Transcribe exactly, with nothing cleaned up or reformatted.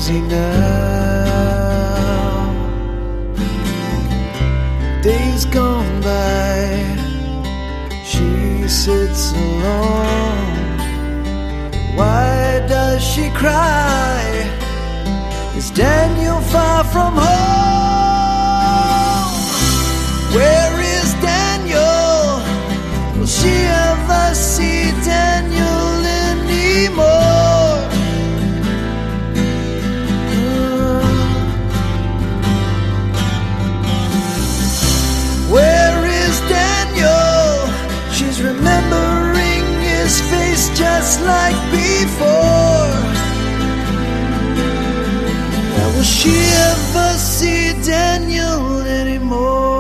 is he now? Days gone by, she sits alone. Why does she cry? Is Daniel far from home? Where is Daniel? Will she ever see Daniel anymore? Where is Daniel? She's remembering his face just like before. Now will she ever see Daniel anymore?